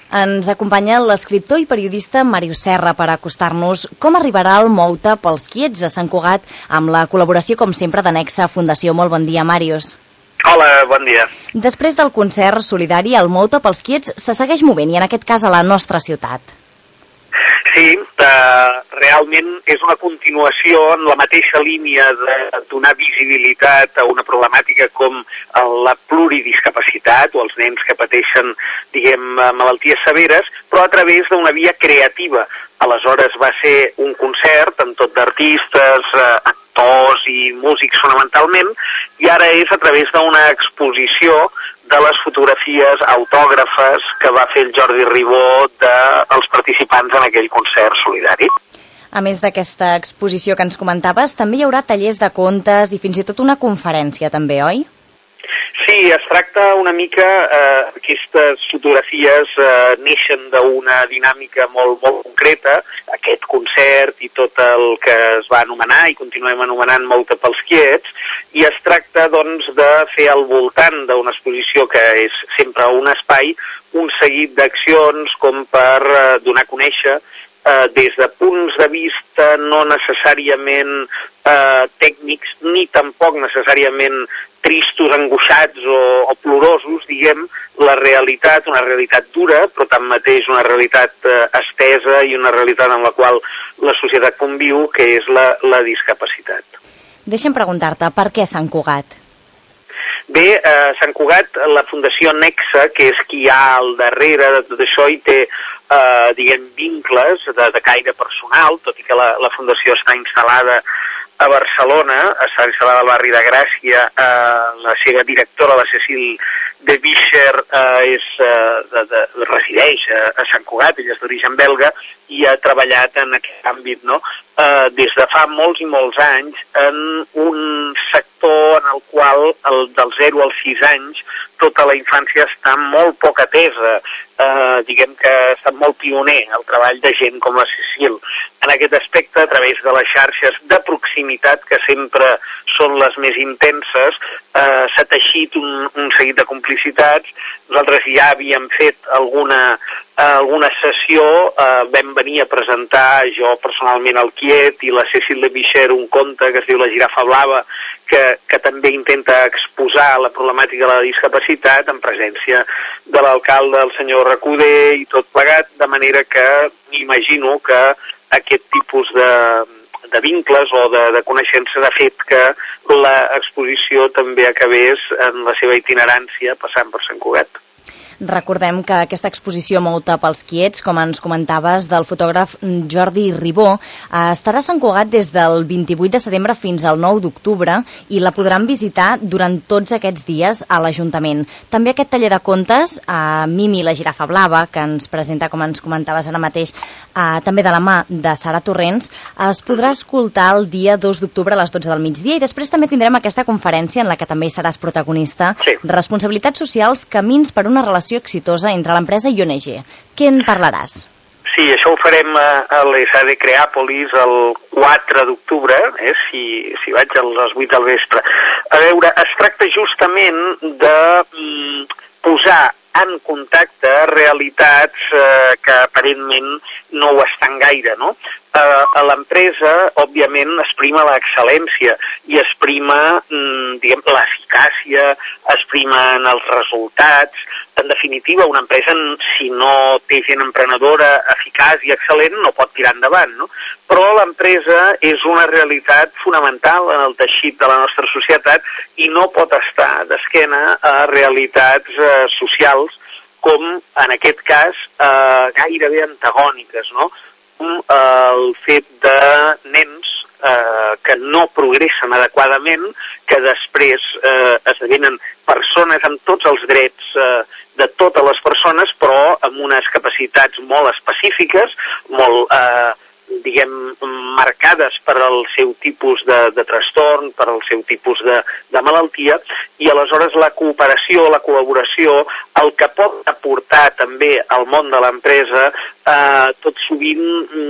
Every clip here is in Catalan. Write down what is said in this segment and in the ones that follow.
Ens acompanya l'escriptor i periodista Màrius Serra per acostar-nos com arribarà el Mouta pels Quiets a Sant Cugat amb la col·laboració, com sempre, d'Anexa Fundació. Molt bon dia, Màrius. Hola, bon dia. Després del concert solidari, el Mouta pels Quiets se segueix movent, i en aquest cas a la nostra ciutat. Sí, realment és una continuació en la mateixa línia de donar visibilitat a una problemàtica com la pluridiscapacitat o els nens que pateixen, malalties severes, però a través d'una via creativa. Aleshores va ser un concert amb tot d'artistes, actors i músics fonamentalment, i ara és a través d'una exposició de les fotografies autògrafes que va fer el Jordi Ribó dels participants en aquell concert solidari. A més d'aquesta exposició que ens comentaves, també hi haurà tallers de contes i fins i tot una conferència també, oi? Sí, es tracta una mica, aquestes fotografies neixen d'una dinàmica molt concreta, aquest concert i tot el que es va anomenar i continuem anomenant Mouta pels Quiets, i es tracta doncs de fer al voltant d'una exposició que és sempre un espai, un seguit d'accions com per donar a conèixer des de punts de vista no necessàriament tècnics ni tampoc necessàriament tristos, angoixats o plorosos, la realitat, una realitat dura, però tanmateix una realitat estesa i una realitat amb la qual la societat conviu, que és la discapacitat. Deixa'm preguntar-te, per què Sant Cugat? Bé, Sant Cugat, la Fundació Nexa, que és qui hi ha al darrere de tot això, i té, vincles de caire personal, tot i que la Fundació està instal·lada a Barcelona, està instal·lada al barri de Gràcia, la seva directora, la Cecil de Bischer, resideix a Sant Cugat, ella és d'origen belga, i ha treballat en aquest àmbit, des de fa molts i molts anys, en un sector en el qual, del 0 als 6 anys, tota la infància està molt poc atesa, que ha estat molt pioner el treball de gent com la Cecil. En aquest aspecte, a través de les xarxes de proximitat, que sempre són les més intenses, s'ha teixit un seguit de complicitats. Nosaltres ja havíem fet alguna sessió, vam venir a presentar jo personalment el Quiet i la Cecil de Bischer un conte que es diu La girafa blava, que també intenta exposar la problemàtica de la discapacitat en presència de l'alcalde, el senyor Recoder i tot plegat, de manera que m'imagino que aquest tipus de vincles o de coneixences ha fet que l'exposició també acabés en la seva itinerància passant per Sant Cugat. Recordem que aquesta exposició Mouta pels Quiets, com ens comentaves, del fotògraf Jordi Ribó, estarà a Sant Cugat des del 28 de setembre fins al 9 d'octubre i la podran visitar durant tots aquests dies a l'Ajuntament. També aquest taller de contes, Mimi, la girafa blava, que ens presenta, com ens comentaves ara mateix, també de la mà de Sara Torrents, es podrà escoltar el dia 2 d'octubre a les 12 del migdia, i després també tindrem aquesta conferència en la que també hi seràs protagonista, sí. Responsabilitats socials, camins per una relació exitosa entre l'empresa i ONG. Què en parlaràs? Sí, això ho farem a l'ESADE Creàpolis el 4 d'octubre, si vaig a les 8 del vespre. A veure, es tracta justament de posar en contacte realitats que aparentment no ho estan gaire, no? A l'empresa, òbviament, es prima l'excel·lència i es prima, l'eficàcia, es primen els resultats. En definitiva, una empresa, si no té gent emprenedora eficaç i excel·lent, no pot tirar endavant, no? Però l'empresa és una realitat fonamental en el teixit de la nostra societat i no pot estar d'esquena a realitats socials com, en aquest cas, gairebé antagòniques, no? El fet de nens que no progressen adequadament, que després esdevenen persones amb tots els drets de totes les persones, però amb unes capacitats molt específiques, molt marcades per al seu tipus de trastorn, per al seu tipus de malaltia, i aleshores la cooperació, la col·laboració, el que pot aportar també al món de l'empresa, tot sovint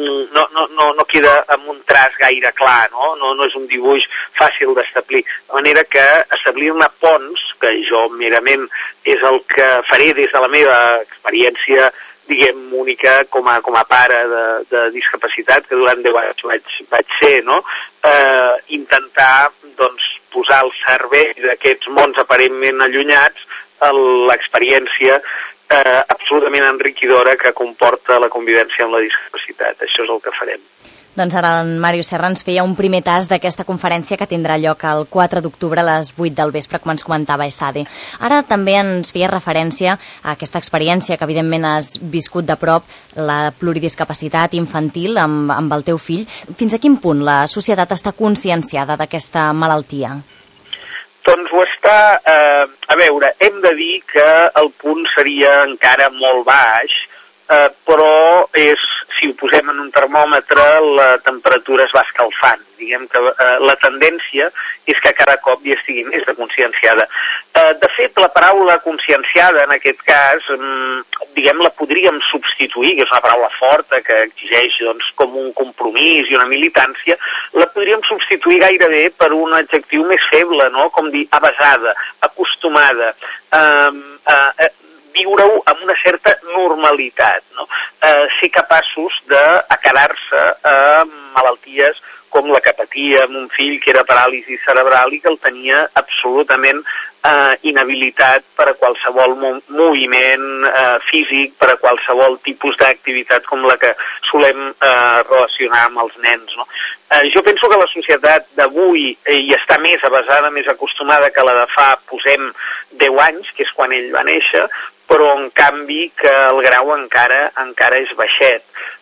no queda amb un traç gaire clar, no és un dibuix fàcil d'establir. De manera que establir-ne ponts, que jo merament és el que faré des de la meva experiència diguem, única com a pare de discapacitat, que durant 10 anys vaig ser, no? Intentar, doncs, posar al servei d'aquests mons aparentment allunyats l'experiència absolutament enriquidora que comporta la convivència amb la discapacitat. Això és el que farem. Doncs ara en Màrius Serra ens feia un primer tast d'aquesta conferència que tindrà lloc el 4 d'octubre a les 8 del vespre, com ens comentava ESADE. Ara també ens feia referència a aquesta experiència que evidentment has viscut de prop, la pluridiscapacitat infantil amb el teu fill. Fins a quin punt la societat està conscienciada d'aquesta malaltia? Doncs ho està. A veure, hem de dir que el punt seria encara molt baix, però si ho posem en un termòmetre, la temperatura es va escalfant. Diguem que la tendència és que cada cop hi estigui més de conscienciada. De fet, la paraula conscienciada, en aquest cas, diguem, la podríem substituir, que és una paraula forta, que exigeix, doncs, com un compromís i una militància, la podríem substituir gairebé per un adjectiu més feble, no? Com dir avesada, acostumada, viure-ho amb una certa normalitat, no? Ser capaços d'acarar-se a malalties com la que patia mon fill, que era paràlisi cerebral i que el tenia absolutament inhabilitat per a qualsevol moviment físic, per a qualsevol tipus d'activitat com la que solem relacionar amb els nens, no? Jo penso que la societat d'avui hi està més avesada, més acostumada que la de fa, posem, 10 anys, que és quan ell va néixer, però en canvi que el grau encara és baixet.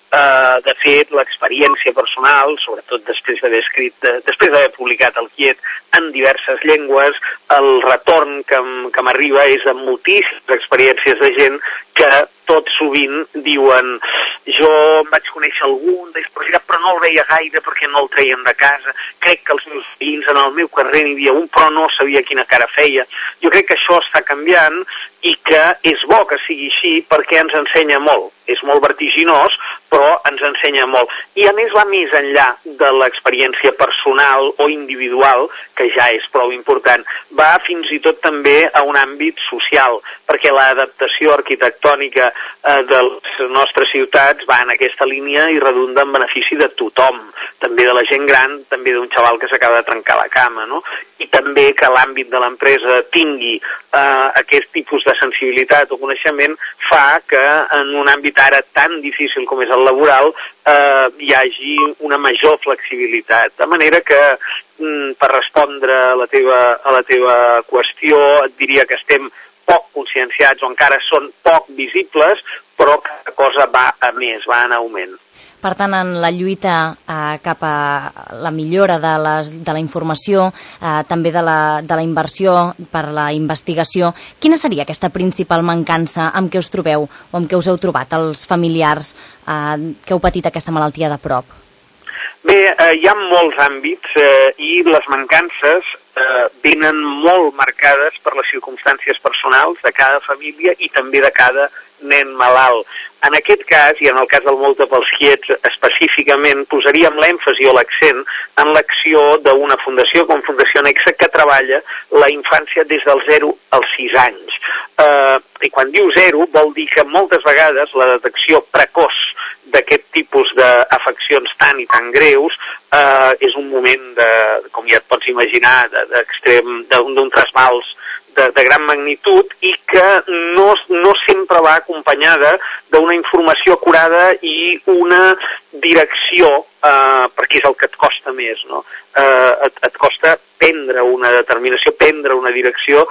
De fet, l'experiència personal, sobretot després d'haver publicat el Quiet en diverses llengües, el retorn que m'arriba és de moltíssimes experiències de gent que tot sovint diuen jo em vaig conèixer algun però no el veia gaire perquè no el treien de casa, crec que els meus veïns en el meu carrer n'hi havia un però no sabia quina cara feia. Jo crec que això està canviant i que és bo que sigui així perquè ens ensenya molt. És molt vertiginós, però ens ensenya molt. I a més va més enllà de l'experiència personal o individual, que ja és prou important, va fins i tot també a un àmbit social, perquè l'adaptació arquitectònica de les nostres ciutats va en aquesta línia i redunda en benefici de tothom, també de la gent gran, també d'un xaval que s'acaba de trencar la cama, no? I també que l'àmbit de l'empresa tingui aquest tipus de sensibilitat o coneixement fa que en un àmbit ara tan difícil com és el laboral hi hagi una major flexibilitat. De manera que, per respondre a la teva qüestió, et diria que estem poc conscienciats o encara són poc visibles, però cada cosa va a més, va en augment. Per tant, en la lluita cap a la millora de la informació, també de la inversió per la investigació, quina seria aquesta principal mancança amb què us trobeu o amb què us heu trobat els familiars que heu patit aquesta malaltia de prop? Bé, hi ha molts àmbits i les mancances venen molt marcades per les circumstàncies personals de cada família i també de cada nen malalt. En aquest cas, i en el cas del Múltiples Quiets específicament, posaríem l'èmfasi o l'accent en l'acció d'una fundació com Fundació Nexa que treballa la infància des del 0 als 6 anys. I quan diu 0 vol dir que moltes vegades la detecció precoç d'aquest tipus d'afeccions tan i tan greus és un moment, com ja et pots imaginar, d'extrem, d'un trasbals de gran magnitud i que no sempre va acompanyada d'una informació acurada i una direcció, perquè és el que et costa més, no? Et costa prendre una determinació, prendre una direcció,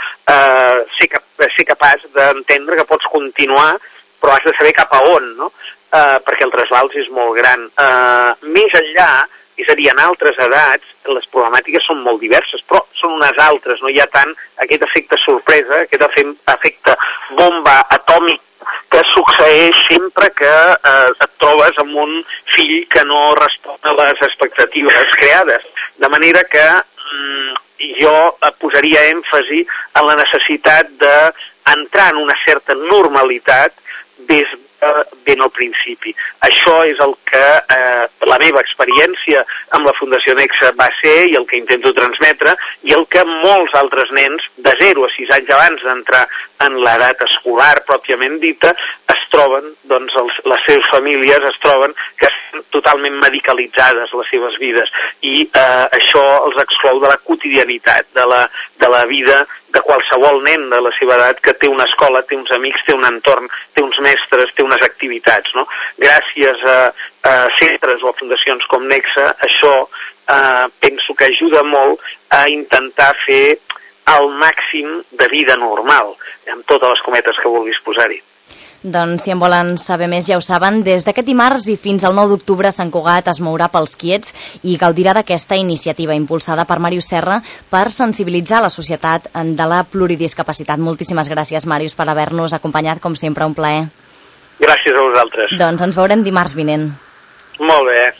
ser capaç d'entendre que pots continuar, però has de saber cap a on, no? Perquè el trasbals és molt gran. Més enllà, és a dir, en altres edats, les problemàtiques són molt diverses, però són unes altres, no hi ha tant aquest efecte sorpresa, aquest efecte bomba atòmic que succeeix sempre que et trobes amb un fill que no respon a les expectatives creades. De manera que jo posaria èmfasi en la necessitat d'entrar en una certa normalitat des ben al principi. Això és el que la meva experiència amb la Fundació Nexe va ser i el que intento transmetre i el que molts altres nens de 0 a 6 anys abans d'entrar en l'edat escolar pròpiament dita es troben, doncs les seves famílies es troben que estan totalment medicalitzades les seves vides i això els exclou de la quotidianitat, de la vida de qualsevol nen de la seva edat que té una escola, té uns amics, té un entorn, té uns mestres, té unes activitats, no? Gràcies a centres o a fundacions com Nexe, això penso que ajuda molt a intentar fer el màxim de vida normal, amb totes les cometes que vulguis posar-hi. Doncs si en volen saber més ja ho saben, des d'aquest dimarts i fins al 9 d'octubre Sant Cugat es mourà pels quiets i gaudirà d'aquesta iniciativa impulsada per Màrius Serra per sensibilitzar la societat de la pluridiscapacitat. Moltíssimes gràcies, Màrius, per haver-nos acompanyat, com sempre, un plaer. Gràcies a vosaltres. Doncs ens veurem dimarts vinent. Molt bé.